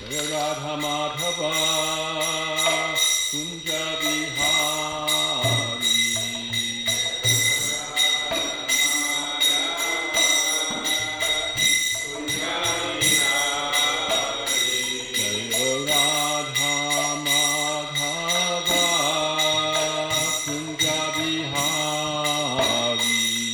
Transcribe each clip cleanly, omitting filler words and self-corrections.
Jaya Radha Madhava Kunja Bihari Jaya Radha Madhava Kunja Bihari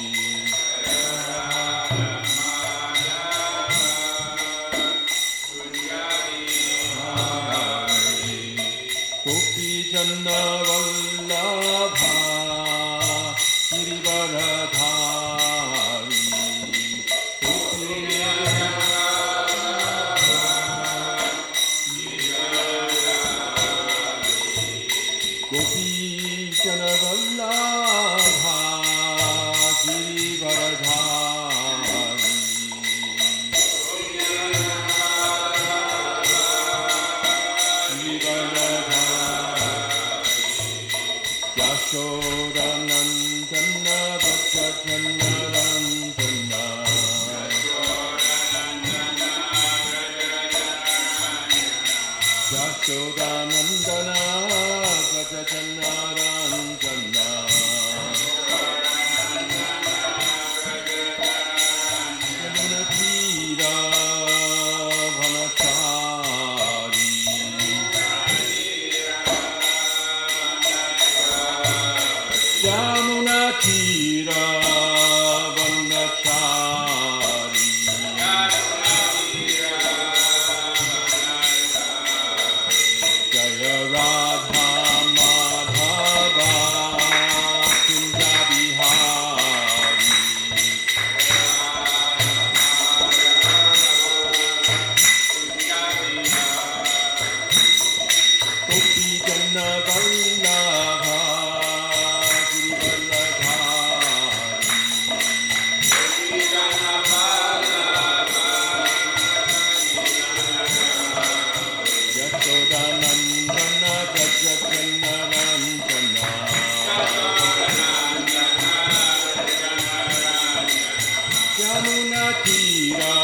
Gopi Janna Vallabha Girivaradhari Gopi Janna Vallabha Girivaradhari Yashoda Nandana Bhaja Janna Nandana Yashoda Nandana Bhaja Janna Nandana Yamuna Tira Vanachari Yamuna Tira Vanachari Jaya Radha Madhava Kunja Bihari Gopi Janna Vallabha Yashoda Nandana Braja Janna Nandana Yamuna Tira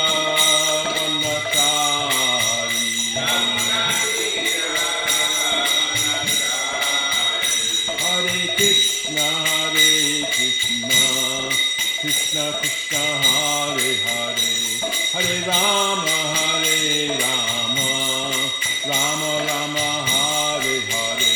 Vanachari Hare Krishna Krishna Krishna Hare Hare Hare Rama Rama Rama Hare Hare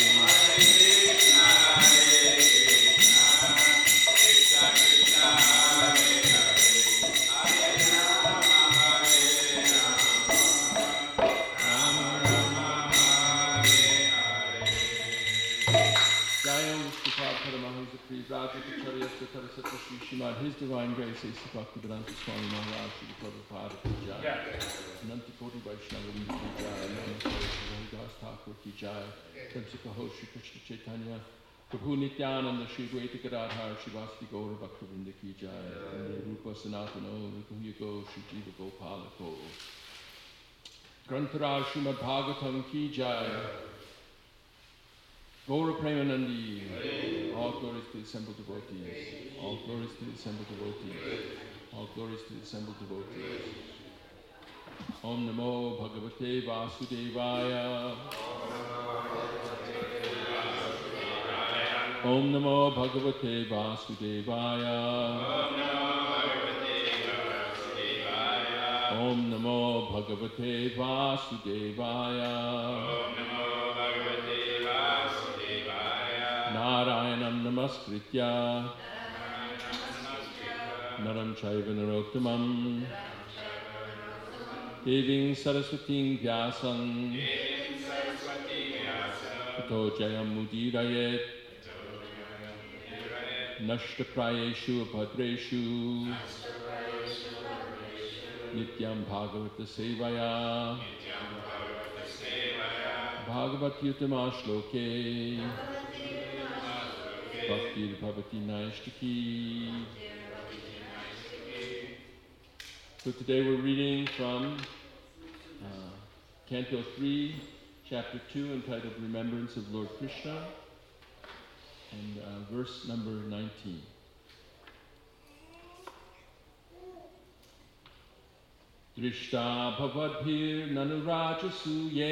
Jayam Vishnupada Paramahansa Pri Raja Kacharya Sthara Sattva Shri Srimad His Divine Grace A.C. Bhaktivedanta Swami Maharaj Shri Prabhupada Ki Jai Ananta Koti Vaishnava Vrinda Ki Jai Namaste Haridas Thakur Ki Jai Tamsika Ho Shri Krishna Chaitanya Prabhu Nityananda Shri Dvaita Gadadhar Shivasti Gaura Bhaktivinoda Ki Jai Rupa Sanatana Nikuhyago Shri Jiva Gopala Ko Grantaraj Srimad Bhagavatam Ki Jai Gaura Premanandi, all glories to the assembled devotees, all glories to the assembled devotees, all glories to the assembled devotees. Om Namo Bhagavate Vasudevaya. Om Namo Bhagavate Vasudevaya. Om Namo Bhagavate Vasudevaya. Narayanam Namaskritya Naram Chaiva Narottamam Deving Saraswating Vyasam Tato Jayam Mudirayet Nashta Prayeshu Abhadreshu Nityam Bhagavata Sevaya Bhagavat Yutama Shloke Bhakti Bhavati Naishtaki. So today we're reading from Canto 3, Chapter 2, entitled Remembrance of Lord Krishna, and verse number 19. Drishta bhavadbhir nanurajasuye.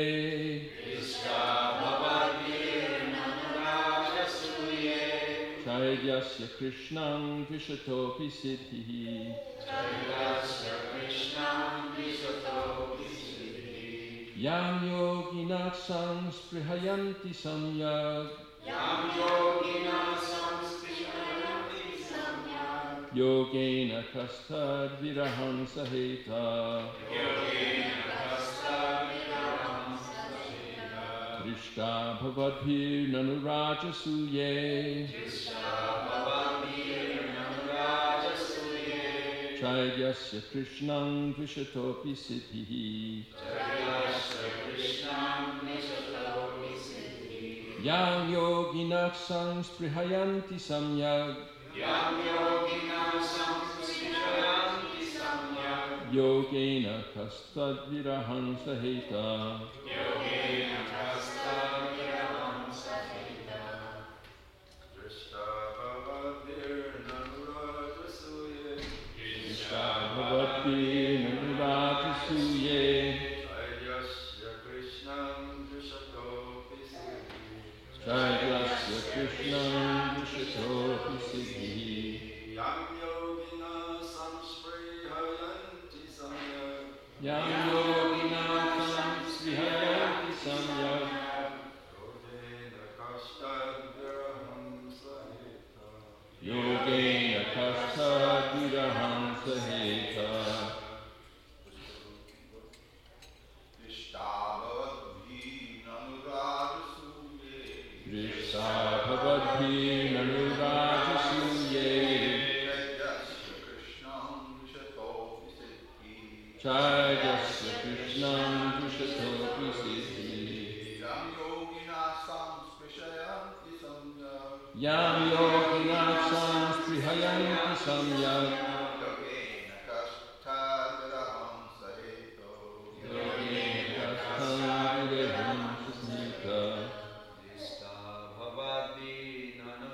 Chaydasya Krishnam Vishatopi Siddhihi. Yam yoginat samsprihayanti samyag. Yogena kastad viraham saheta. Drishta bhavadbhir nanurajasuye. Chaydasya Krishnam Vishatopi Siddhihi. Yam yoginat samsprihayanti samyag. Yogena kastad viraham saheta. Drishta bhavadbhir nanurajasuye. Chaydasya Krishnam Vishatopi Siddhihi. Yam yogina samsprihayanti samyag. Yogena kastad viraham saheta. Drishta bhavadbhir nanurajasuye. Chaydasya Krishnam Vishatopi Siddhihi. Yam yoginat samsprihayanti samyag. Yogena kastad viraham saheta. Drishta bhavadbhir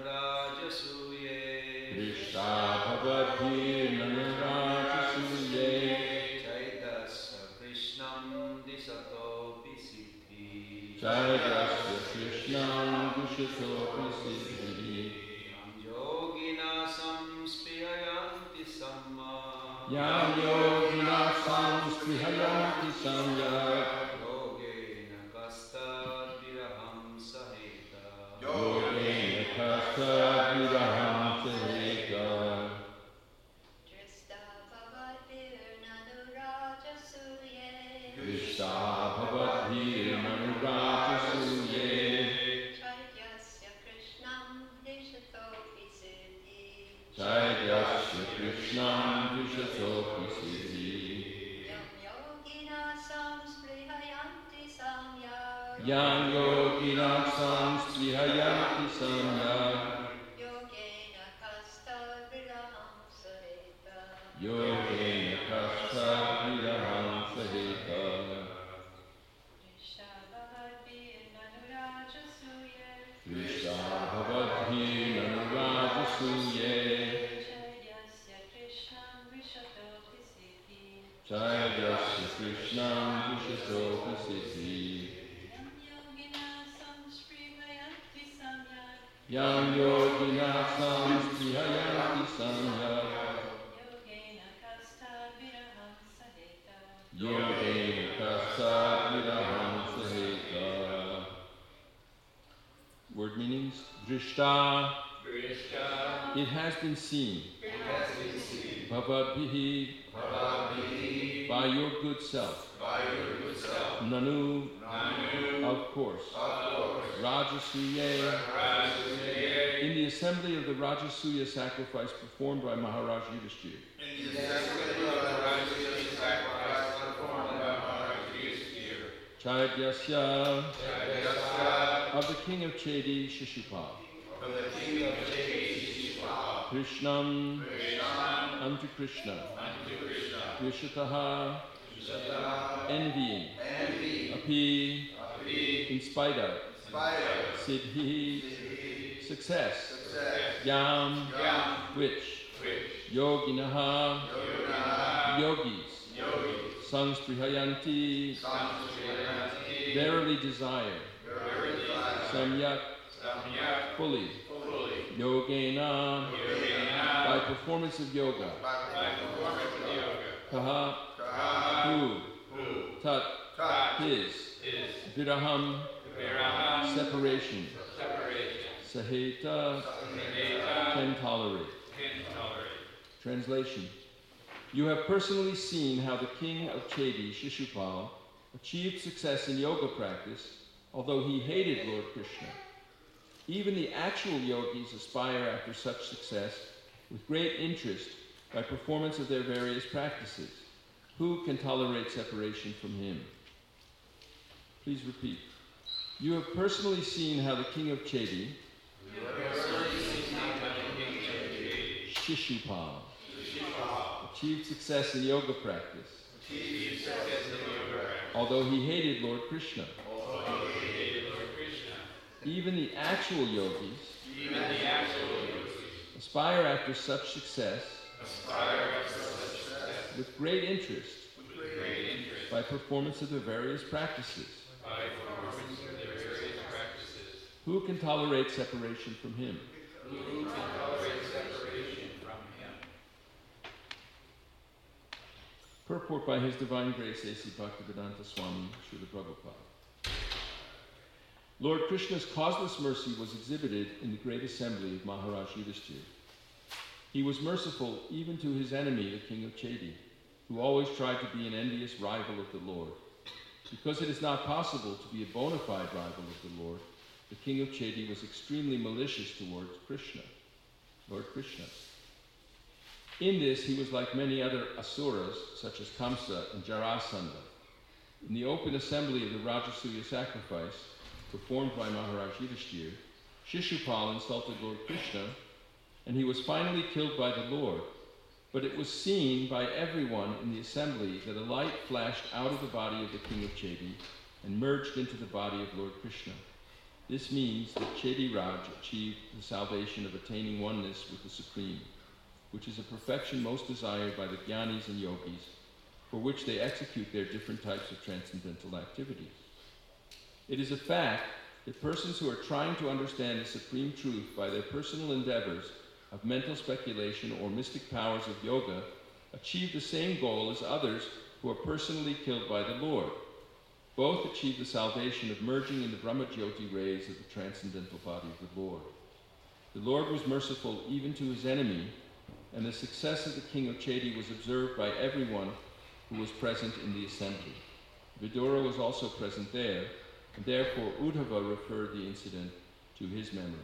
nanurajasuye. Chaydasya Krishnam Vishatopi Siddhihi. Yam yoginat samsprihayanti samyag. Yogena kastad viraham saheta. Drishta bhavadbhir nanurajasuye. Chaydasya Krishnam Vishatopi Siddhihi. Yam yoginat samsprihayanti samyag. Yogena kastad viraham saheta. Drishta bhavadbhir nanurajasuye. Chaydasya Krishnam Vishatopi Siddhihi. Yam yoginat samsprihayanti samyag. Yogena kastad viraham saheta. Word meanings. Drishta. It has been seen. Bhavadbhihi. By your good self. Nanu. Of course. Rajasuye. In the assembly of the Rajasuya sacrifice performed by Maharaj Yudhishthira. Chaydasya. Of the king of Chedi, Shishupal. Krishnam. Unto Krishna. Vishataha. Envying. Api. In spite of. Siddhi. Success. Yam. Which. Yoginaha. Yogis. Sangsprihayanti, verily desire, samyak, fully, yogena, by performance of yoga, kaha, who, tat, his, viraham, separation, saheta, can tolerate. Translation. You have personally seen how the king of Chedi, Shishupal, achieved success in yoga practice, although he hated Lord Krishna. Even the actual yogis aspire after such success with great interest by performance of their various practices. Who can tolerate separation from him? Please repeat. You have personally seen how the king of Chedi, Shishupal, achieved success in yoga practice, although he hated Lord Krishna. Even the actual yogis aspire after such success with great interest by performance of their various practices. Who can tolerate separation from him? Purport by His Divine Grace A.C. Bhaktivedanta Swami Srila Prabhupada. Lord Krishna's causeless mercy was exhibited in the great assembly of Maharaj Yudhishthira. He was merciful even to his enemy, the king of Chedi, who always tried to be an envious rival of the Lord. Because it is not possible to be a bona fide rival of the Lord, the king of Chedi was extremely malicious towards Krishna, Lord Krishna. In this, he was like many other asuras, such as Kamsa and Jarasandha. In the open assembly of the Rajasuya sacrifice, performed by Maharaj Yudhishthira, Shishupal insulted Lord Krishna, and he was finally killed by the Lord. But it was seen by everyone in the assembly that a light flashed out of the body of the king of Chedi and merged into the body of Lord Krishna. This means that Chedi Raj achieved the salvation of attaining oneness with the Supreme, which is a perfection most desired by the jnanis and yogis, for which they execute their different types of transcendental activities. It is a fact that persons who are trying to understand the supreme truth by their personal endeavors of mental speculation or mystic powers of yoga achieve the same goal as others who are personally killed by the Lord. Both achieve the salvation of merging in the Brahmajyoti rays of the transcendental body of the Lord. The Lord was merciful even to his enemy, and the success of the king of Chedi was observed by everyone who was present in the assembly. Vidura was also present there, and therefore Uddhava referred the incident to his memory.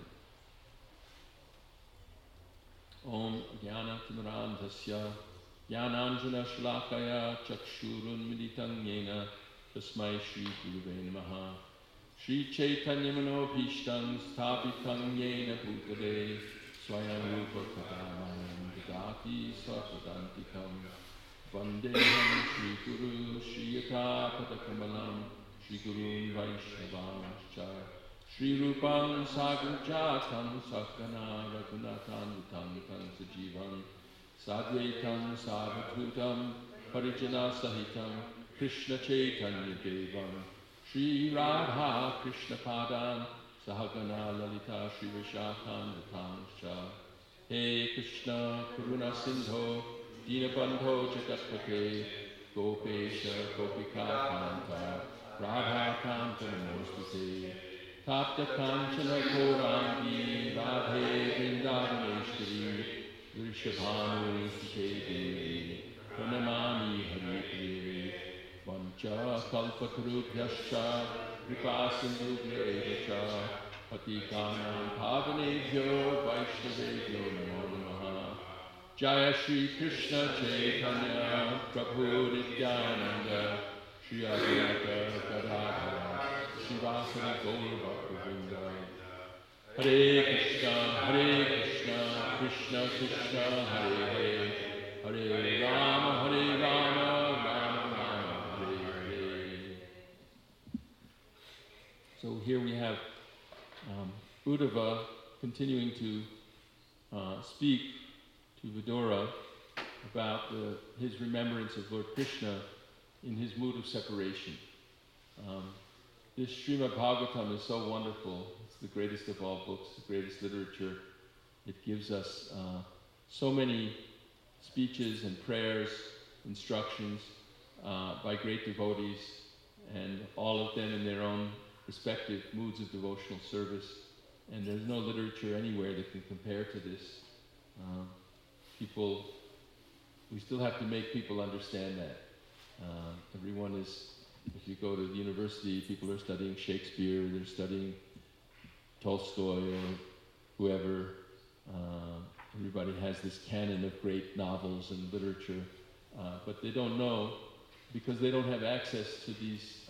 Om Jnana Timirandhasya Jnananjana Shlakaya Chakshurun Militam Yena Tasmai Shri Guruve Namaha Shri Chaitanya Manobhishtam Sthapitam Yena Bhutale Swayam Rupa Kadamam Vidati Svapadantikam Vandeham Shri Guru Shri Yata Padakamalam Shri Gurun Vaishnavanscha Shri Rupam Sagrajatam Sakana Raghunathan Vitam Sajivam Sadvaitam Savadhutam Parijana Sahitam Krishna Chaitanya Devam Shri Radha Krishna Padam Sahagana Lalita Shri Vishakam Vitanscha He Krishna Karuna Sindho Dinabandho Jagatpate Gopesha Gopika Kanta Radha Kanta Namostute Tapta Kanchana Korangi Radhe Vrindavaneshwari Vrishabhanu Sute Devi Pranamami Hari Priye Vancha Kalpatarubhyascha Vipasindubhya Evacha Patikanam Pavanebhyo Vaishnavebhyo Namo Namaha Jaya Shri Krishna Chaitanya Prabhu Nityananda Shri Advaita Gadadhara Shivasana Gaura Bhakta Hare Krishna, Krishna Krishna, Hare Hare, Hare Rama, Rama Rama, Hare Hare. So here we have Uddhava continuing to speak to Vidura about his remembrance of Lord Krishna in his mood of separation. This Srimad Bhagavatam is so wonderful. It's the greatest of all books, the greatest literature. It gives us so many speeches and prayers, instructions by great devotees, and all of them in their own respective moods of devotional service. And there's no literature anywhere that can compare to this. We still have to make people understand that. Everyone is, if you go to the university, people are studying Shakespeare, they're studying Tolstoy or whoever. Everybody has this canon of great novels and literature, but they don't know, because they don't have access to these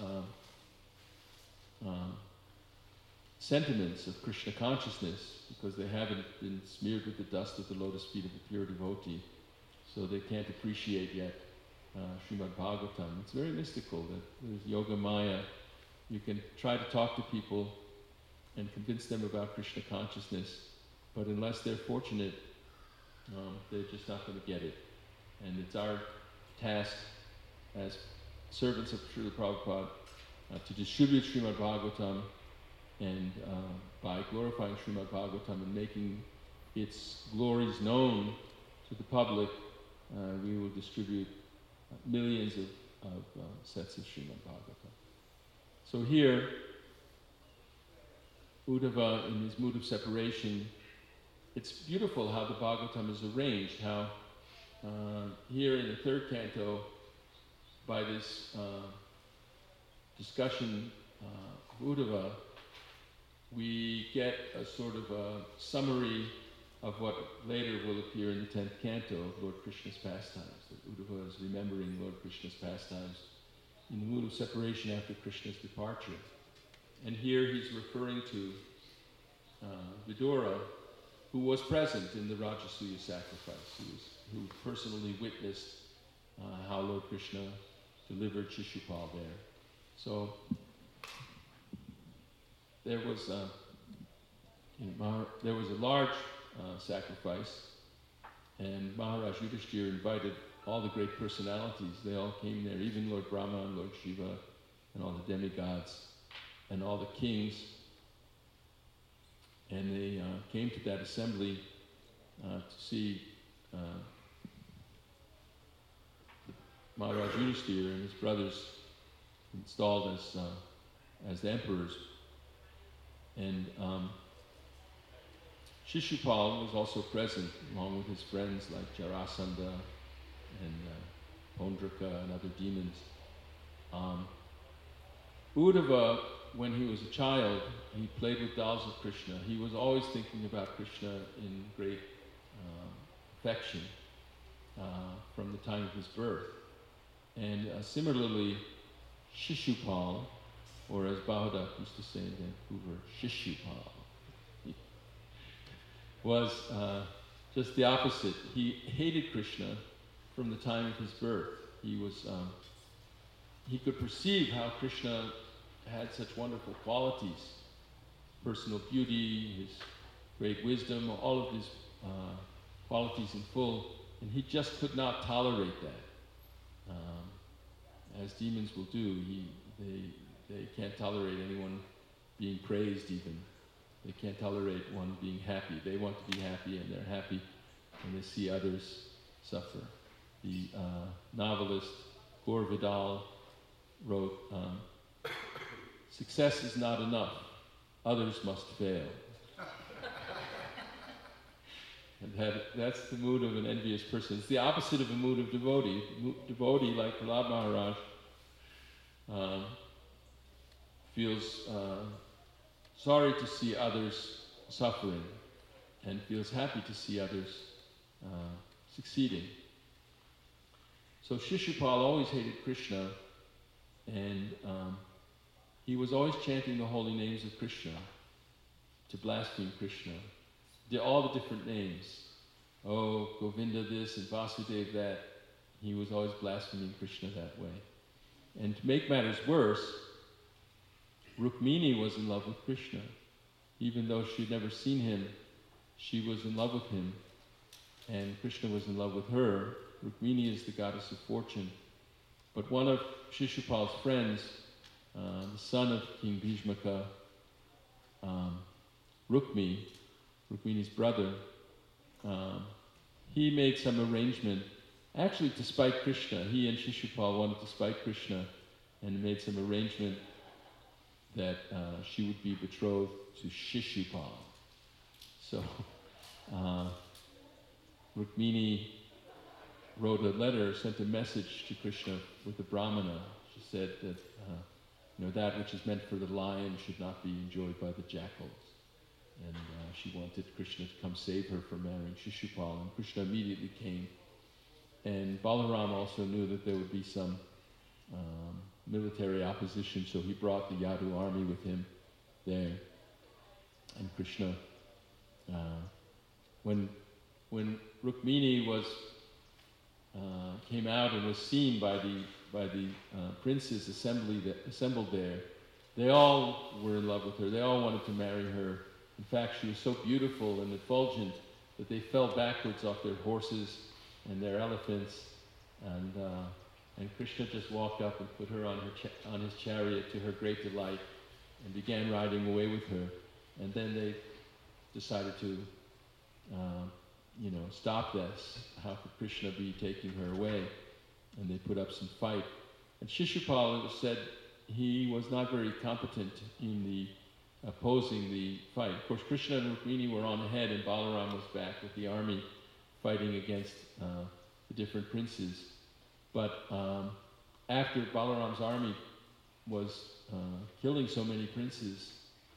sentiments of Krishna consciousness, because they haven't been smeared with the dust of the lotus feet of the pure devotee, so they can't appreciate yet Srimad Bhagavatam. It's very mystical. There's Yoga Maya. You can try to talk to people and convince them about Krishna consciousness, but unless they're fortunate, they're just not going to get it. And it's our task as servants of Srila Prabhupada to distribute Srimad Bhagavatam, and by glorifying Srimad Bhagavatam and making its glories known to the public, we will distribute millions of sets of Srimad Bhagavatam. So here, Uddhava, in his mood of separation, it's beautiful how the Bhagavatam is arranged, how here in the third canto, by this discussion of Uddhava, we get a sort of a summary of what later will appear in the 10th canto of Lord Krishna's pastimes, that Uddhava is remembering Lord Krishna's pastimes in the mood of separation after Krishna's departure. And here he's referring to Vidura, who was present in the Rajasuya sacrifice, who personally witnessed how Lord Krishna delivered Shishupal there. So there was a large sacrifice, and Maharaj Yudhishthira invited all the great personalities. They all came there, even Lord Brahma and Lord Shiva and all the demigods and all the kings. And they came to that assembly to see Maharaj Yudhishthira and his brothers installed as the emperors. And Shishupal was also present, along with his friends like Jarasandha and Pondraka and other demons. Uddhava, when he was a child, he played with dolls of Krishna. He was always thinking about Krishna in great affection from the time of his birth. And similarly, Shishupal, or as Bahadak used to say in Vancouver, Shishupal, was just the opposite. He hated Krishna from the time of his birth. He could perceive how Krishna had such wonderful qualities, personal beauty, his great wisdom, all of his qualities in full, and he just could not tolerate that. As demons will do, they can't tolerate anyone being praised even. They can't tolerate one being happy. They want to be happy, and they're happy when they see others suffer. The novelist Gaur Vidal wrote, "Success is not enough. Others must fail." And that's the mood of an envious person. It's the opposite of a mood of devotee. Devotee, like Prahlad Maharaj, feels sorry to see others suffering and feels happy to see others succeeding. So Shishupal always hated Krishna, and he was always chanting the holy names of Krishna to blaspheme Krishna. All the different names. Oh, Govinda this and Vasudeva that. He was always blaspheming Krishna that way. And to make matters worse, Rukmini was in love with Krishna. Even though she'd never seen him, she was in love with him. And Krishna was in love with her. Rukmini is the goddess of fortune. But one of Shishupal's friends, the son of King Bhishmaka, Rukmini's brother, he made some arrangement, actually to spite Krishna. He and Shishupal wanted to spite Krishna and made some arrangement that she would be betrothed to Shishupal. So Rukmini wrote a letter, sent a message to Krishna with the Brahmana. She said that that which is meant for the lion should not be enjoyed by the jackals. And she wanted Krishna to come save her from marrying Shishupal, and Krishna immediately came. And Balaram also knew that there would be some military opposition, so he brought the Yadu army with him there. And Krishna, when Rukmini came out and was seen by the princes assembled there, they all were in love with her. They all wanted to marry her. In fact, she was so beautiful and effulgent that they fell backwards off their horses and their elephants, and Krishna just walked up and put her on his chariot to her great delight, and began riding away with her. And then they decided to, stop this. How could Krishna be taking her away? And they put up some fight. And Shishupal, it was said, he was not very competent in the opposing the fight. Of course, Krishna and Rukmini were on ahead, and Balaram was back with the army fighting against the different princes. But after Balaram's army was killing so many princes,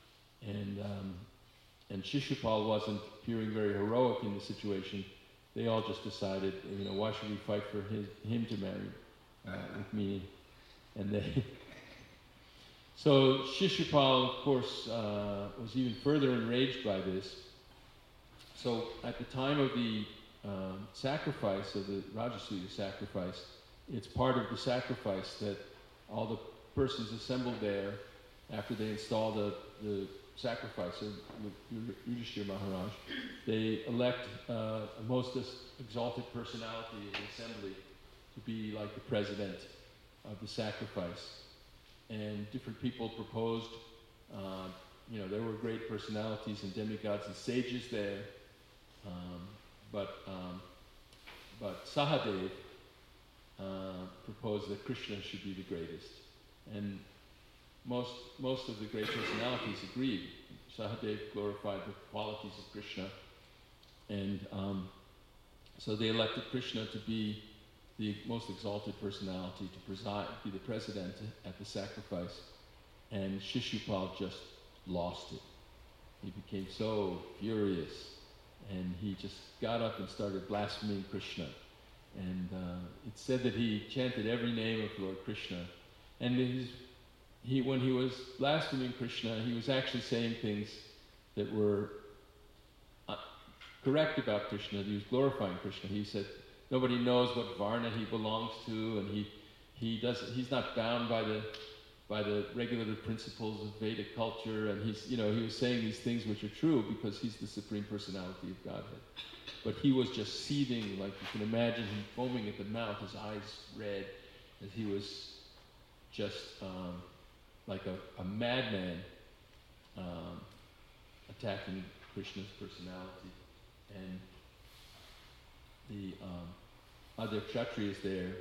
and Shishupal wasn't appearing very heroic in the situation, they all just decided, why should we fight for him to marry Rukmini? And so Shishupal, of course, was even further enraged by this. So at the time of the sacrifice, of the Rajasuya sacrifice, it's part of the sacrifice that all the persons assembled there, after they install the sacrificer, Yudhishthira Maharaj, they elect a most exalted personality in the assembly to be like the president of the sacrifice. And different people proposed, there were great personalities and demigods and sages there, but Sahadev proposed that Krishna should be the greatest. And most of the great personalities agreed. Sahadev glorified the qualities of Krishna, and so they elected Krishna to be the most exalted personality, to preside, be the president at the sacrifice. And Shishupal just lost it. He became so furious, and he just got up and started blaspheming Krishna. And it's said that he chanted every name of Lord Krishna. And when he was blaspheming Krishna, he was actually saying things that were correct about Krishna. He was glorifying Krishna. He said, nobody knows what varna he belongs to, and he's not bound by the regulative principles of Vedic culture, and he was saying these things which are true because he's the Supreme Personality of Godhead. But he was just seething, like you can imagine him foaming at the mouth, his eyes red, as he was just like a madman attacking Krishna's personality. And the other Kshatriyas there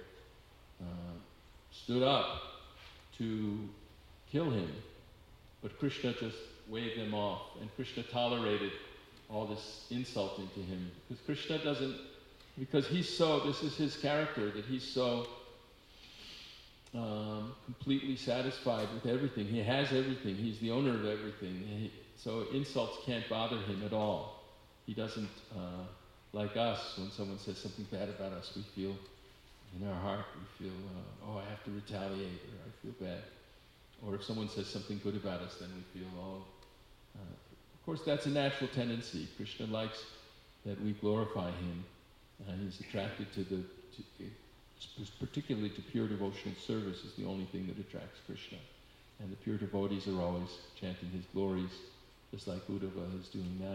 stood up to kill him, but Krishna just waved them off, and Krishna tolerated all this insulting to him, because Krishna doesn't, because this is his character, that he's so completely satisfied with everything. He has everything. He's the owner of everything. So insults can't bother him at all. He doesn't, like us, when someone says something bad about us, we feel, in our heart, we feel, I have to retaliate, or I feel bad. Or if someone says something good about us, then we feel, of course, that's a natural tendency. Krishna likes that we glorify him. He's attracted particularly to pure devotional service is the only thing that attracts Krishna. And the pure devotees are always chanting his glories, just like Uddhava is doing now.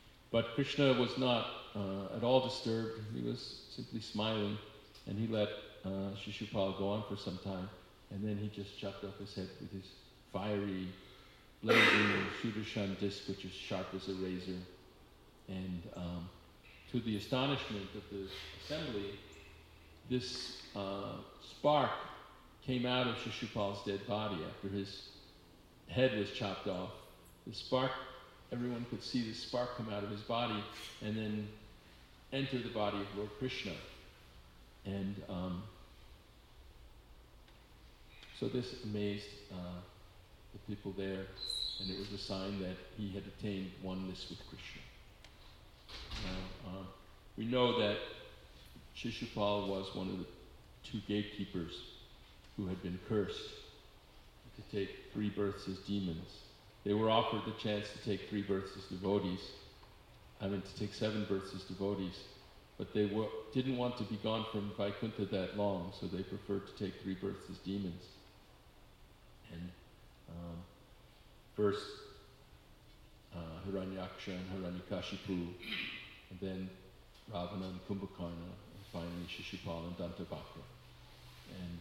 But Krishna was not at all disturbed. He was simply smiling, and he let Shishupal go on for some time, and then he just chopped off his head with his fiery, blazing Sudarshan disc, which is sharp as a razor. And to the astonishment of the assembly, this spark came out of Shishupal's dead body after his head was chopped off. The spark, everyone could see the spark come out of his body and then enter the body of Lord Krishna. And so this amazed the people there, and it was a sign that he had attained oneness with Krishna. Now, we know that Shishupal was one of the two gatekeepers who had been cursed to take 3 births as demons. They were offered the chance to take 3 births as devotees, to take 7 births as devotees, but they didn't want to be gone from Vaikuntha that long, so they preferred to take 3 births as demons. And first Hiranyaksha and Hiranyakashipu, and then Ravana and Kumbhakarna, and finally Shishupal and Dantabhakra. And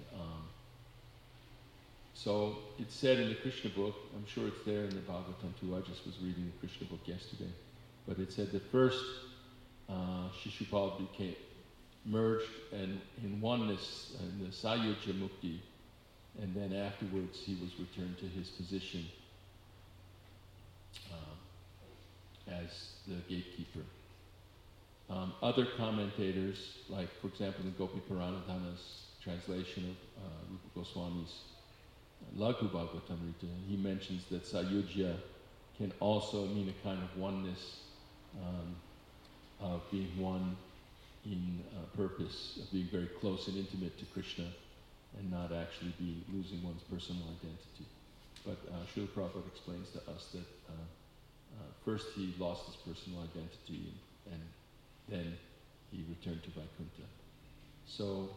so it's said in the Krishna book, I'm sure it's there in the Bhagavatam too, I just was reading the Krishna book yesterday, but it said that first Shishupal became merged and in oneness in the Sayuja Mukti, and then afterwards he was returned to his position as the gatekeeper. Other commentators, like for example in Gopi Puranadhana's translation of Rupa Goswami's Laghu Bhagavatamrita, he mentions that Sayujya can also mean a kind of oneness, of being one in purpose, of being very close and intimate to Krishna, and not actually be losing one's personal identity. But Srila Prabhupada explains to us that first he lost his personal identity, and then he returned to Vaikuntha. So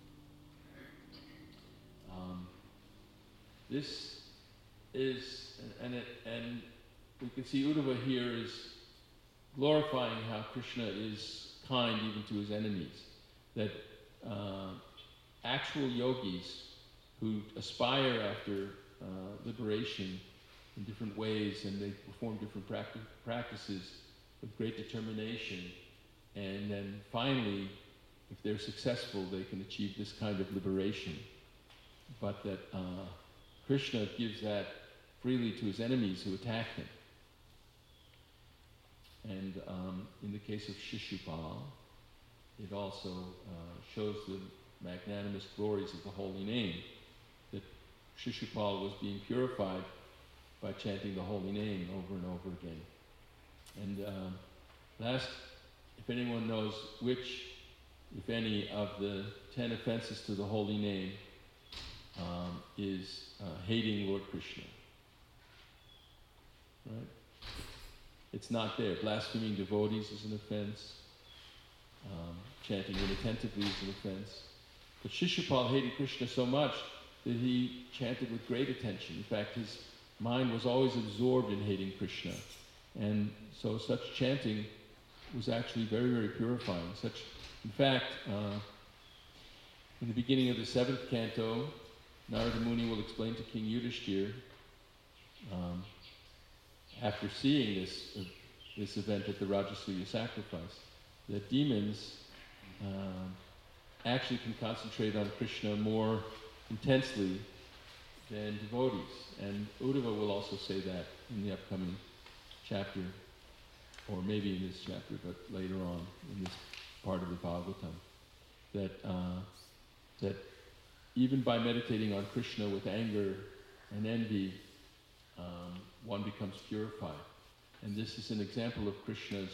this is, and we can see Uddhava here is glorifying how Krishna is kind even to his enemies. That actual yogis who aspire after liberation in different ways, and they perform different practices with great determination, and then finally, if they're successful, they can achieve this kind of liberation. But that Krishna gives that freely to his enemies who attack him. And in the case of Shishupal, it also shows the magnanimous glories of the holy name, that Shishupal was being purified by chanting the holy name over and over again. And last, if anyone knows which, if any, of the 10 offenses to the holy name is hating Lord Krishna. Right? It's not there. Blaspheming devotees is an offense. Chanting inattentively is an offense. But Shishupal hated Krishna so much that he chanted with great attention. In fact, his mind was always absorbed in hating Krishna. And so such chanting was actually very, very purifying. In fact, in the beginning of the 7th canto, Narada Muni will explain to King Yudhishthir, after seeing this event at the Rajasuya sacrifice, that demons actually can concentrate on Krishna more intensely than devotees. And Uddhava will also say that in the upcoming chapter, or maybe in this chapter, but later on in this part of the Bhagavatam, that even by meditating on Krishna with anger and envy, one becomes purified. And this is an example of Krishna's,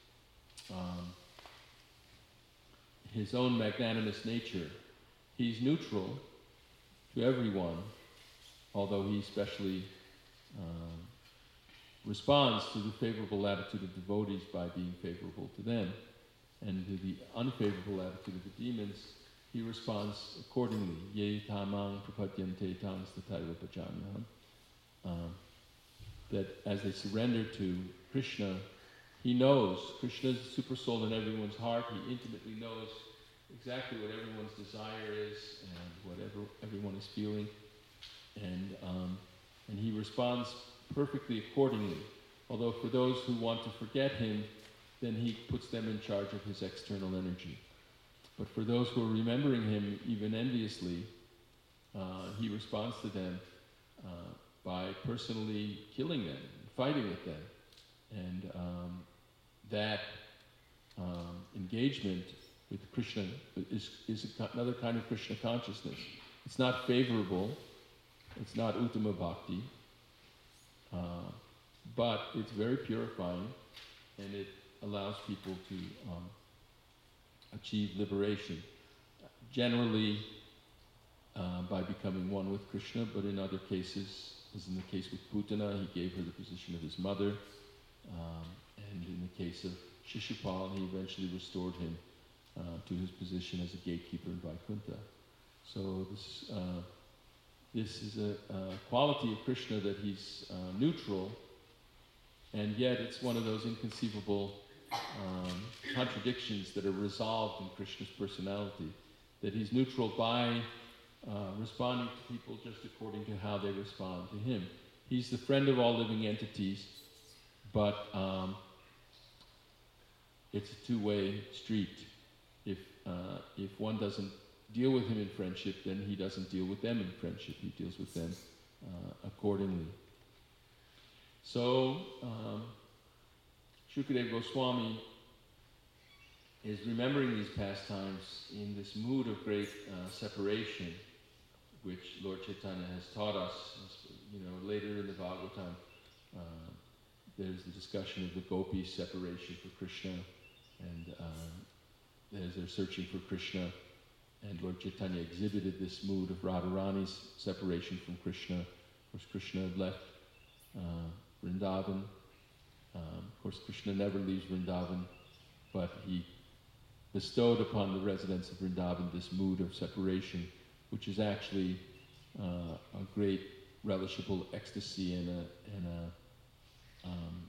his own magnanimous nature. He's neutral to everyone, although he especially responds to the favorable attitude of devotees by being favorable to them. And to the unfavorable attitude of the demons, he responds accordingly. Ye tamang prapadyante tang stataiva bhajamyaham. That as they surrender to Krishna, he knows, Krishna is the super soul in everyone's heart, he intimately knows exactly what everyone's desire is and whatever everyone is feeling, and he responds perfectly accordingly. Although for those who want to forget him, then he puts them in charge of his external energy. But for those who are remembering him even enviously, he responds to them by personally killing them, fighting with them. And that engagement with Krishna is another kind of Krishna consciousness. It's not favorable, it's not Uttama Bhakti, but it's very purifying, and it allows people to achieve liberation. Generally by becoming one with Krishna, but in other cases, as in the case with Putana, he gave her the position of his mother, and in the case of Shishupal, he eventually restored him to his position as a gatekeeper in Vaikuntha. So this is a quality of Krishna, that he's neutral, and yet it's one of those inconceivable contradictions that are resolved in Krishna's personality, that he's neutral by responding to people just according to how they respond to him. He's the friend of all living entities, but it's a two-way street. If one doesn't deal with him in friendship, then he doesn't deal with them in friendship. He deals with them accordingly. So, Shukadeva Goswami is remembering these pastimes in this mood of great separation, which Lord Chaitanya has taught us. Later in the Bhagavatam, there's the discussion of the gopis' separation for Krishna, and as they're searching for Krishna, and Lord Chaitanya exhibited this mood of Radharani's separation from Krishna. Of course, Krishna had left Vrindavan. Of course, Krishna never leaves Vrindavan, but he bestowed upon the residents of Vrindavan this mood of separation, which is actually a great relishable ecstasy and a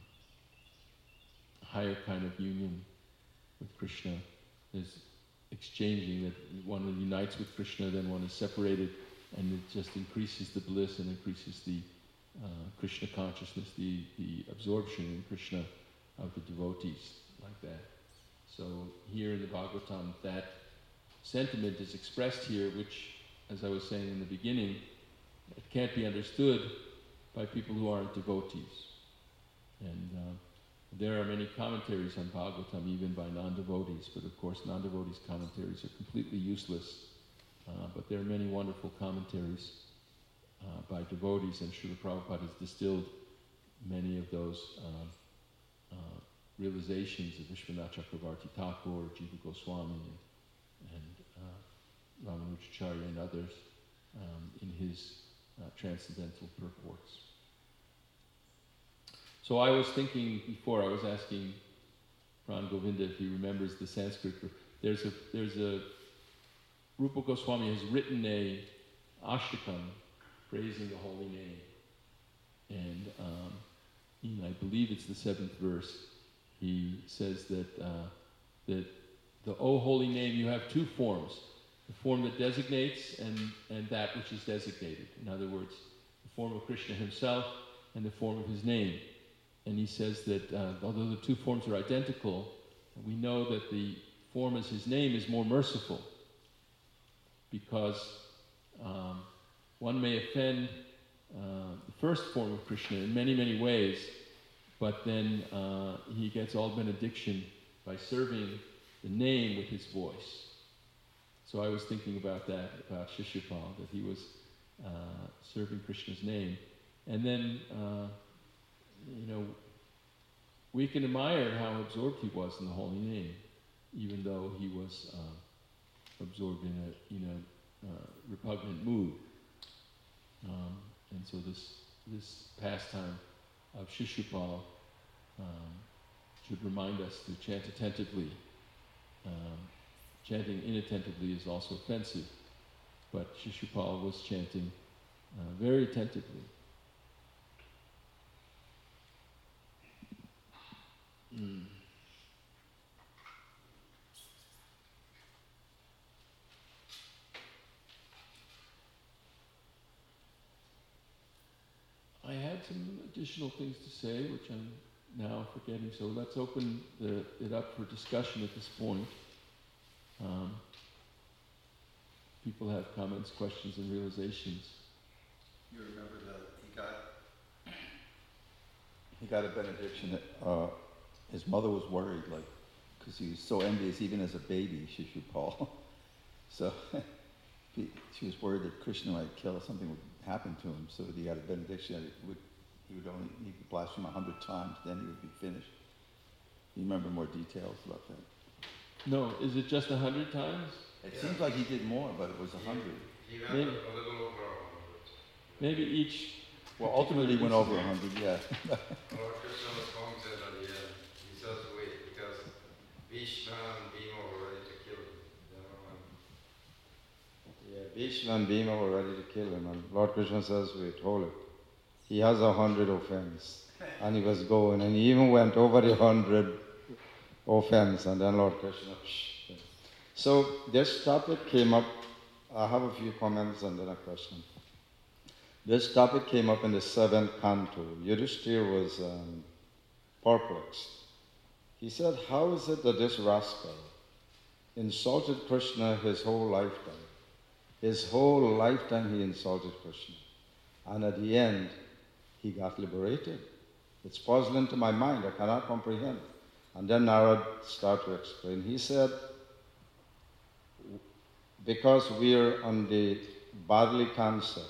higher kind of union with Krishna. There's exchanging, that one unites with Krishna, then one is separated, and it just increases the bliss and increases the Krishna consciousness, the absorption in Krishna of the devotees, like that. So here in the Bhagavatam, that sentiment is expressed here, which, as I was saying in the beginning, it can't be understood by people who aren't devotees. And there are many commentaries on Bhagavatam, even by non-devotees, but of course non-devotees' commentaries are completely useless. But there are many wonderful commentaries by devotees, and Srila Prabhupada has distilled many of those realizations of Vishwanath Chakravarti Thakur, Jiva Goswami, and Ramanujacharya and others in his transcendental purports. So I was thinking before, I was asking Pran Govinda if he remembers the Sanskrit. There's a Rupa Goswami has written a ashtakam praising the holy name, and I believe it's the 7th verse. He says that the O holy name, you have two forms: the form that designates and that which is designated. In other words, the form of Krishna himself and the form of his name. And he says that although the two forms are identical, we know that the form as his name is more merciful, because one may offend the first form of Krishna in many, many ways, but then he gets all benediction by serving the name with his voice. So I was thinking about that, about Shishupal, that he was serving Krishna's name. And then, we can admire how absorbed he was in the holy name, even though he was absorbed in a repugnant mood. And so this pastime of Shishupal should remind us to chant attentively. Chanting inattentively is also offensive, but Shishupal was chanting very attentively. some additional things to say, which I'm now forgetting, so let's open it up for discussion at this point. People have comments, questions, and realizations. You remember that he got a benediction that his mother was worried, like, because he was so envious even as a baby, Shishupal. So she was worried that Krishna might kill, something would happen to him, so he got a benediction that he would only need to blaspheme 100 times, then he would be finished. You remember more details about that? No, is it just 100 times? It seems like he did more, but it was 100. He went a little over 100. Maybe each... Well, ultimately he went over 100, yeah. Lord Krishna was commented at the end. He says, wait, because Bhishma and Bhima were ready to kill him. Yeah, Bhishma and Bhima were ready to kill him, and Lord Krishna says, wait, hold it. He has 100 offense. And he was going, and he even went over the 100 offense, and then Lord Krishna, So this topic came up. I have a few comments and then a question. This topic came up in the 7th canto. Yudhishthira was perplexed. He said, how is it that this rascal insulted Krishna his whole lifetime? His whole lifetime he insulted Krishna. And at the end, he got liberated. It's puzzling to my mind. I cannot comprehend. And then Narad started to explain. He said, because we're on the bodily concept,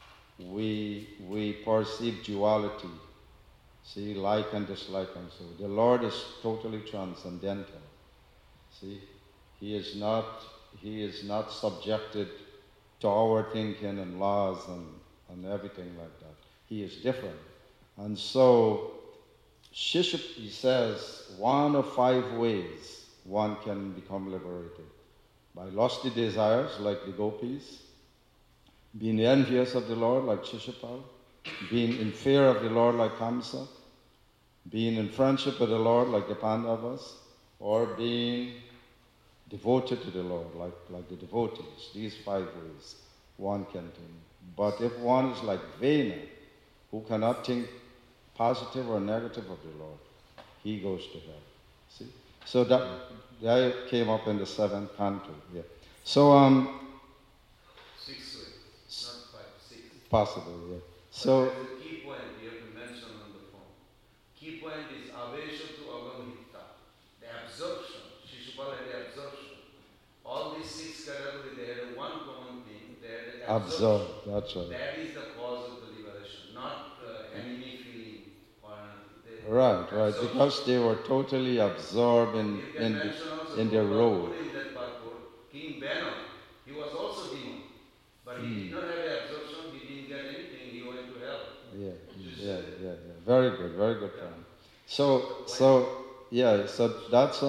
we perceive duality, see, like and dislike and so. The Lord is totally transcendental. See, He is not subjected to our thinking and laws and everything like that. He is different. And so, he says, one of 5 ways one can become liberated. By lusty desires, like the gopis, being envious of the Lord, like Shishupal, being in fear of the Lord, like Kamsa, being in friendship with the Lord, like the Pandavas, or being devoted to the Lord, like the devotees. These 5 ways one can think. But if one is like Vena, who cannot think positive or negative of the Lord, he goes to hell. See? So that came up in the 7th canto. Yeah. So 6 ways, not 5, 6. Possible, yeah. So there's a key point we have to mention on the form. Key point is avesha to agamhita, the absorption. Shishupal had the absorption. All these 6 categories, they had one common thing. They had the absorption. That's right. That is the cause of the liberation, not enemy feeling or anything. Right, because they were totally absorbed in their role. In that purport, King Beno, he was also demon, but he did not have the absorption, he didn't get anything, he went to hell. Yeah. Very good point. So that's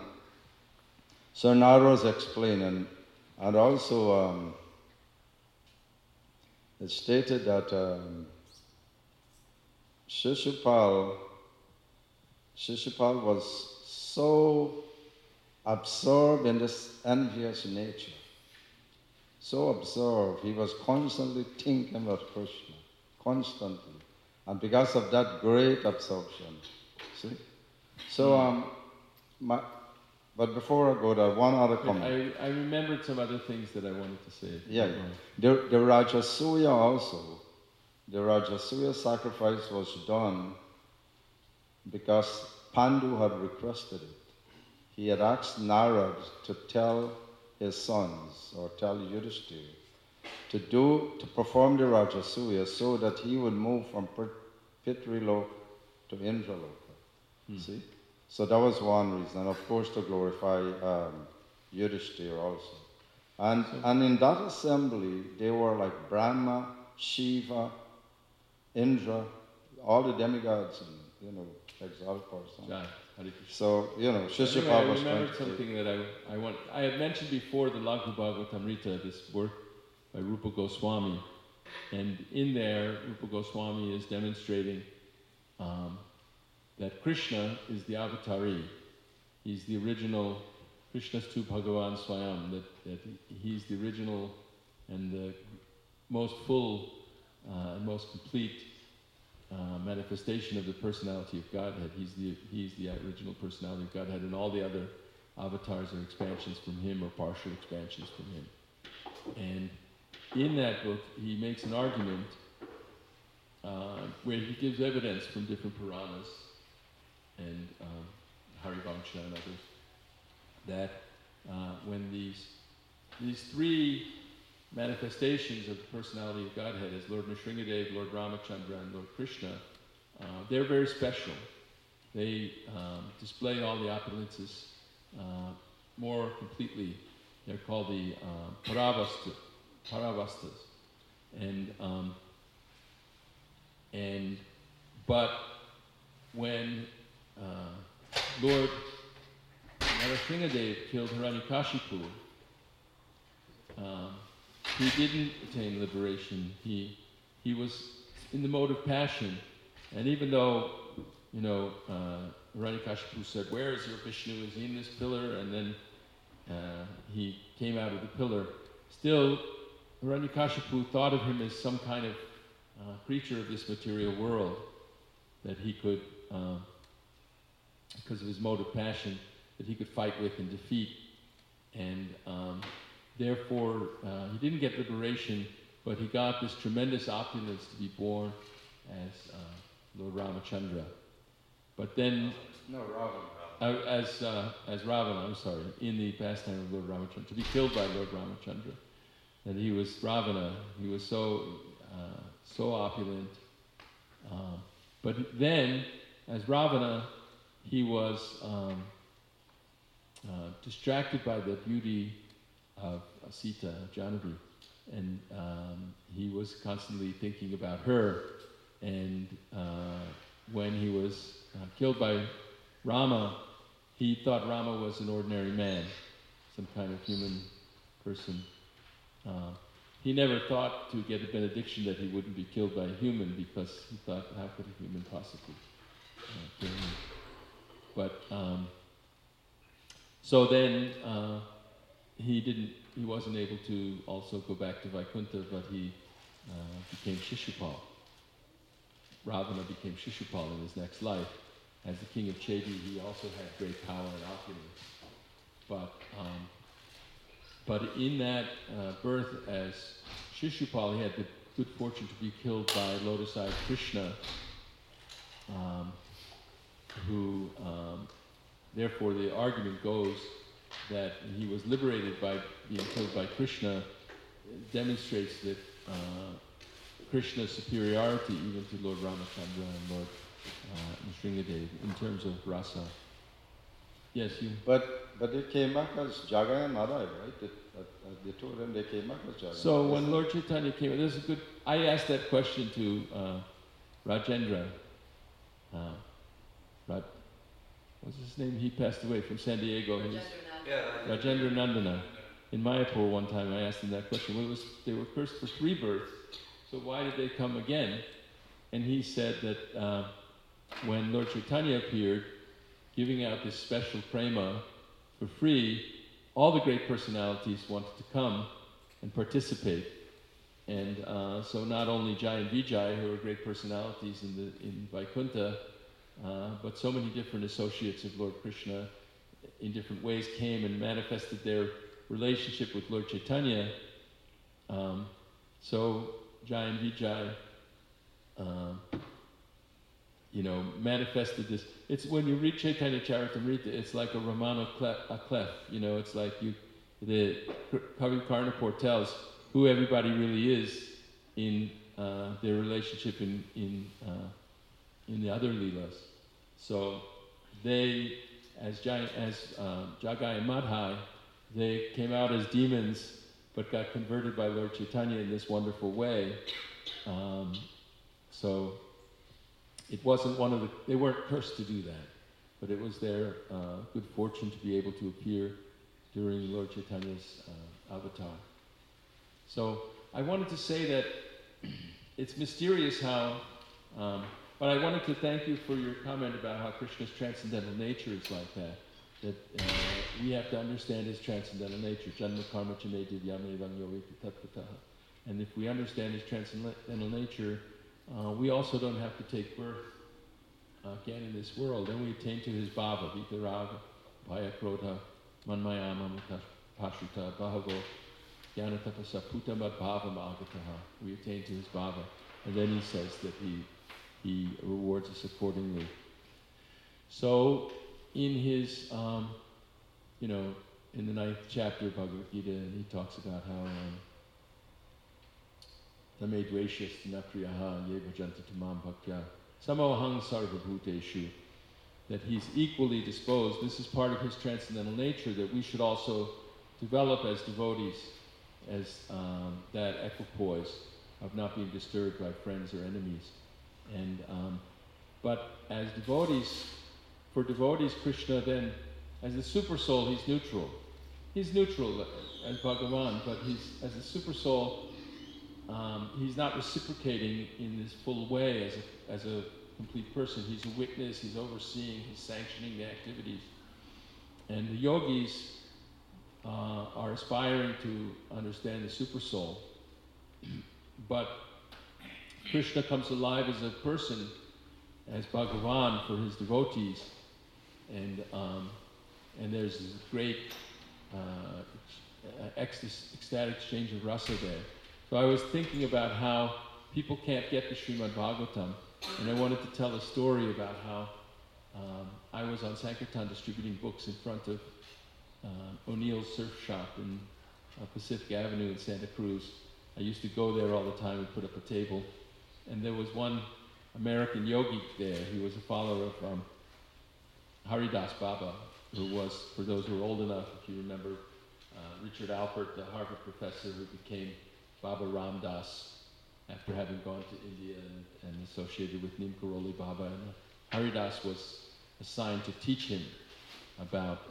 so Naro's explaining, and also it's stated that Shishupal was so absorbed in this envious nature, so absorbed, he was constantly thinking about Krishna, constantly, and because of that great absorption, see? So, but before I go there, one other comment. I remembered some other things that I wanted to say. Yeah, the Rajasuya also, the Rajasuya sacrifice was done because Pandu had requested it. He had asked Narad to tell his sons, or tell Yudhishthira, to perform the Rajasuya so that he would move from Pitriloka to Indraloka. See? So that was one reason, and of course to glorify Yudhishthira also. And in that assembly, they were like Brahma, Shiva, Indra, all the demigods, and exalted person. So, Shishupal was I remembered something that I had mentioned before, the Laghu Bhagavatamrita, this work by Rupa Goswami. And in there, Rupa Goswami is demonstrating that Krishna is the avatari. He's the original, Krishna's tu Bhagavan Swayam, that he's the original and the most full and most complete manifestation of the personality of Godhead. He's the original personality of Godhead, and all the other avatars are expansions from him or partial expansions from him. And in that book, he makes an argument where he gives evidence from different Puranas and Harivansha and others that when these three manifestations of the personality of Godhead as Lord Nrsingadev, Lord Ramachandra, and Lord Krishna, they're very special. They display all the opulences more completely. They're called the Paravastas. But when Lord Nrsingadev killed Hiranyakashipu, he didn't attain liberation. He was in the mode of passion, and even though Hiranyakashipu said, "Where is your Vishnu? Is he in this pillar?" and then he came out of the pillar. Still, Hiranyakashipu thought of him as some kind of creature of this material world that he could, because of his mode of passion, that he could fight with and defeat. And therefore, he didn't get liberation, but he got this tremendous opulence to be born as Lord Ramachandra. But then, as Ravana, I'm sorry, in the pastime of Lord Ramachandra, to be killed by Lord Ramachandra. And he was Ravana. He was so opulent. But then, as Ravana, he was distracted by the beauty of Sita, Jahanavi, and he was constantly thinking about her. And when he was killed by Rama, he thought Rama was an ordinary man, some kind of human person. He never thought to get a benediction that he wouldn't be killed by a human, because he thought, how could a human possibly kill him? But so then he wasn't able to also go back to Vaikuntha, but he became Shishupal. Ravana became Shishupal in his next life. As the king of Chedi, he also had great power and opulence. But in that birth as Shishupal, he had the good fortune to be killed by lotus-eyed Krishna, who, therefore the argument goes that he was liberated by being killed by Krishna. It demonstrates that Krishna's superiority even to Lord Ramachandra and Lord Nrsingadev in terms of rasa. Yes, you. But they came back as Jagai and Madai, right? They told him they came back as Jagai. So when Lord Chaitanya came, there's a good. I asked that question to Rajendra. What's his name? He passed away from San Diego. Rajendra Nandana. In Mayapur one time, I asked him that question. Well, they were cursed for 3 births, so why did they come again? And he said that when Lord Chaitanya appeared, giving out this special prema for free, all the great personalities wanted to come and participate. And so not only Jai and Vijay, who are great personalities in Vaikuntha, but so many different associates of Lord Krishna in different ways came and manifested their relationship with Lord Chaitanya. So Jai and Vijay, manifested this. It's when you read Chaitanya Charitamrita, it's like a Ramana clef. It's like the Kavi Karnapur tells who everybody really is in their relationship in the other Leelas. So they, as Jagai and Madhai, they came out as demons, but got converted by Lord Chaitanya in this wonderful way. So it wasn't they weren't cursed to do that, but it was their good fortune to be able to appear during Lord Chaitanya's avatar. So I wanted to say that it's mysterious how, but I wanted to thank you for your comment about how Krishna's transcendental nature is like that. That we have to understand his transcendental nature. Janma karma chame divyame vangyo tattvatah. And if we understand his transcendental nature, we also don't have to take birth again in this world. Then we attain to his bhava, vitaraga, bhayakrodha, manmayama, pashuta, bhavo, jnanatapasa, putamad bhavam agataha. We attain to his bhava. And then he says that he rewards us accordingly. So, in his, in the 9th chapter of Bhagavad Gita, he talks about how Tame dveshas napriyaha ye bhajanti tamam bhaktya samohang sarvabhuteshu, that he's equally disposed. This is part of his transcendental nature, that we should also develop as devotees, as that equipoise of not being disturbed by friends or enemies. And but as devotees, for devotees, Krishna then, as the super soul, he's neutral. He's neutral as Bhagavan, but as a super soul, he's not reciprocating in this full way as a complete person. He's a witness, he's overseeing, he's sanctioning the activities. And the yogis are aspiring to understand the super soul. But Krishna comes alive as a person, as Bhagavan for his devotees. And there's this great ecstatic exchange of rasa there. So I was thinking about how people can't get the Srimad Bhagavatam, and I wanted to tell a story about how I was on Sankirtan distributing books in front of O'Neill's surf shop in Pacific Avenue in Santa Cruz. I used to go there all the time and put up a table. And there was one American yogi there. He was a follower of Haridas Baba, who was, for those who are old enough, if you remember, Richard Alpert, the Harvard professor who became Baba Ram Das after having gone to India and associated with Neem Karoli Baba. And Haridas was assigned to teach him about,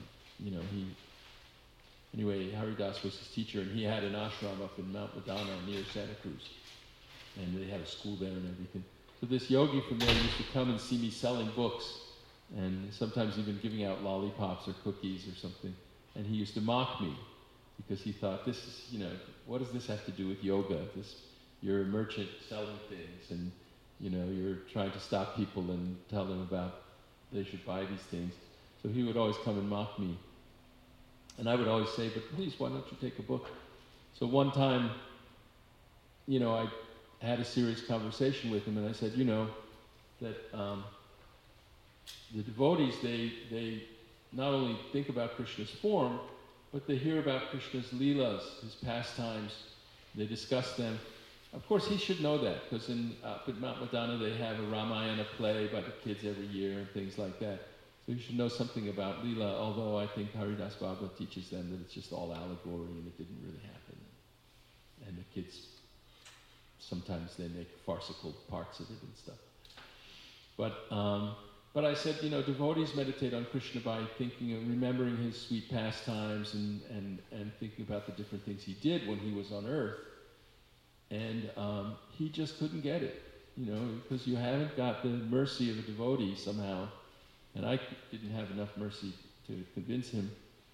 Anyway, Haridas was his teacher, and he had an ashram up in Mount Madonna near Santa Cruz. And they had a school there and everything. So this yogi from there used to come and see me selling books, and sometimes even giving out lollipops or cookies or something. And he used to mock me, because he thought, this is, what does this have to do with yoga? You're a merchant selling things, and, you're trying to stop people and tell them about they should buy these things. So he would always come and mock me. And I would always say, but please, why don't you take a book? So one time, I had a serious conversation with him, and I said, that the devotees, they not only think about Krishna's form, but they hear about Krishna's leelas, his pastimes, they discuss them. Of course, he should know that, because in Mount Madonna they have a Ramayana play by the kids every year and things like that. So you should know something about Leela, although I think Haridas Baba teaches them that it's just all allegory and it didn't really happen. And the kids, sometimes they make farcical parts of it and stuff. But I said, devotees meditate on Krishna by thinking and remembering his sweet pastimes and thinking about the different things he did when he was on earth. And he just couldn't get it, because you haven't got the mercy of a devotee somehow. And I didn't have enough mercy to convince him.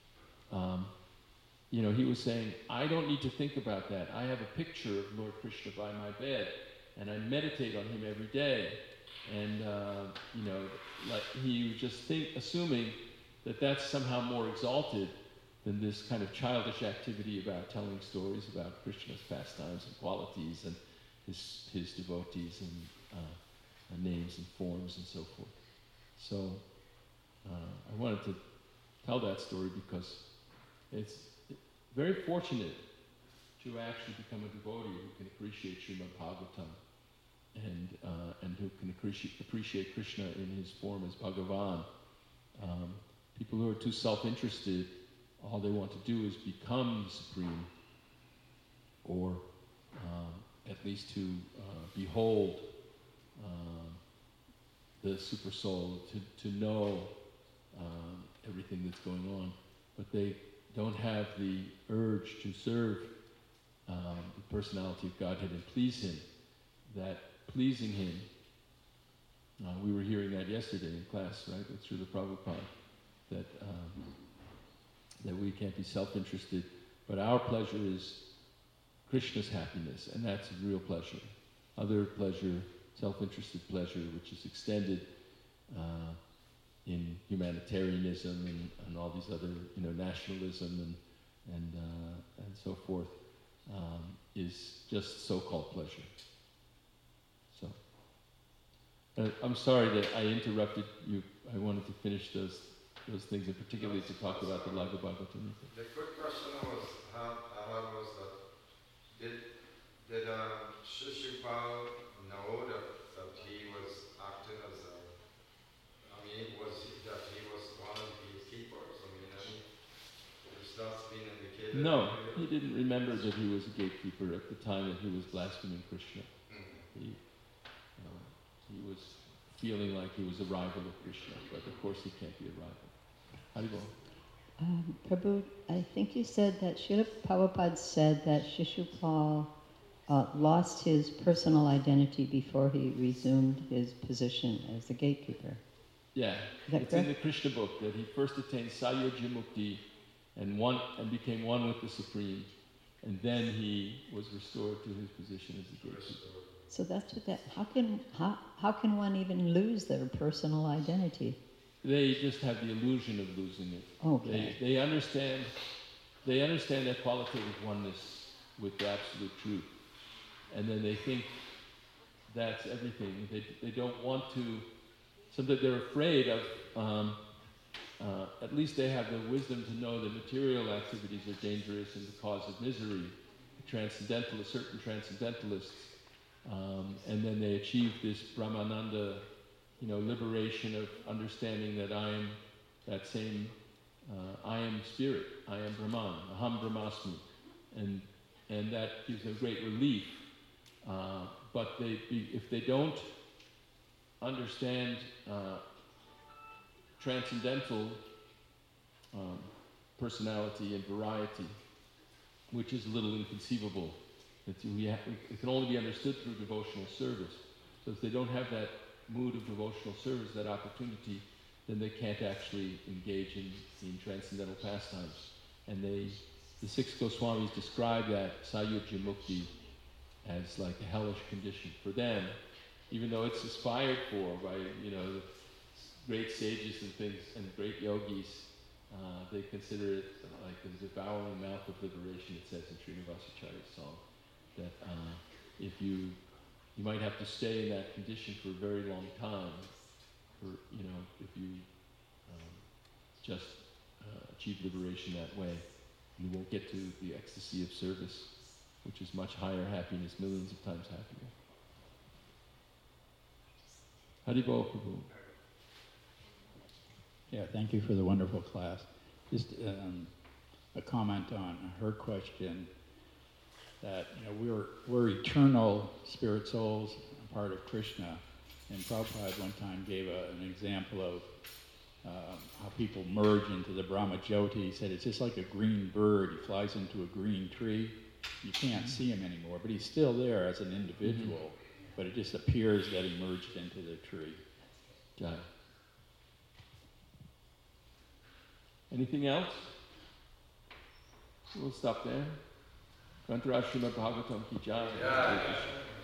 He was saying, I don't need to think about that. I have a picture of Lord Krishna by my bed, and I meditate on him every day. And, like he was just assuming that that's somehow more exalted than this kind of childish activity about telling stories about Krishna's pastimes and qualities and his devotees and names and forms and so forth. So I wanted to tell that story because it's very fortunate to actually become a devotee who can appreciate Srimad Bhagavatam and who can appreciate Krishna in his form as Bhagavan. People who are too self-interested, all they want to do is become the supreme, or at least to behold the super soul, to know everything that's going on, but they don't have the urge to serve the personality of Godhead and please him. That pleasing him, we were hearing that yesterday in class, right, with Srila Prabhupada, that we can't be self-interested, but our pleasure is Krishna's happiness, and that's a real pleasure. other pleasure, self-interested pleasure, which is extended in humanitarianism and all these other, nationalism and so forth, is just so-called pleasure. So, I'm sorry that I interrupted you. I wanted to finish those things, and particularly to talk about the Laghu Bhagavatam. The quick question I had was that did Shishupal know that he was acting as that he was one of the gatekeepers? Is that being indicated? No, he didn't remember that he was a gatekeeper at the time that he was blaspheming Krishna. He was feeling like he was a rival of Krishna, but of course he can't be a rival. Haribol. Prabhu, I think you said that Srila Prabhupada said that Shishupal lost his personal identity before he resumed his position as the gatekeeper. Yeah, it's in the Krishna book that he first attained Sayojya Mukti and became one with the Supreme, and then he was restored to his position as the gatekeeper. So that's what how can one even lose their personal identity? They just have the illusion of losing it. Okay. They understand that qualitative oneness with the absolute truth, and then they think that's everything. They don't want to. Sometimes they're afraid of. At least they have the wisdom to know that material activities are dangerous and the cause of misery. Certain transcendentalists, and then they achieve this Brahmananda, liberation of understanding that I am that same. I am spirit. I am Brahman. Aham Brahmasmi, and that gives them great relief. But if they don't understand transcendental personality and variety, which is a little inconceivable. It can only be understood through devotional service. So if they don't have that mood of devotional service, that opportunity, then they can't actually engage in transcendental pastimes. And the six Goswamis describe that Sayojya Mukti as like a hellish condition for them, even though it's aspired for by great sages and things and great yogis. They consider it like the devouring mouth of liberation. It says in Srinivasacharya's song that if you might have to stay in that condition for a very long time, if you just achieve liberation that way, you won't get to the ecstasy of service, which is much higher happiness, millions of times happier. Haribol Prabhu. Yeah, thank you for the wonderful class. Just a comment on her question that we're eternal spirit souls, a part of Krishna. And Prabhupada one time gave an example of how people merge into the Brahma Jyoti. He said it's just like a green bird. He flies into a green tree. You can't see him anymore, but he's still there as an individual. But it just appears that he merged into the tree. Got it. Anything else? We'll stop there. Grantaraj Srimad Bhagavatam ki jai.